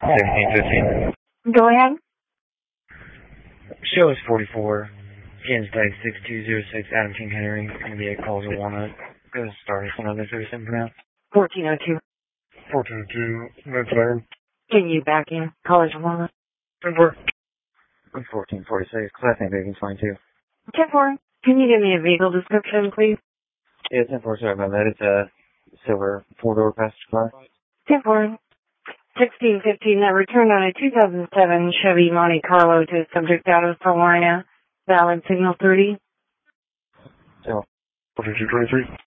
1715. Go ahead. Show is 44. James tag 6206 Adam King Henry. Gonna be a calls of Walnut. Go start another 37 for now. 1402. 1402. That's fine. Can you back in? College of Walnut. 10-4. 1446. Class name Bacon's fine too. 10-4. Can you give me a vehicle description, please? Yeah, 10-4, sorry about that. It's a silver 4-door passenger car. 10-4. 1615 that returned on a 2007 Chevy Monte Carlo to subject out of Salina. Valid signal 30. So, 4223.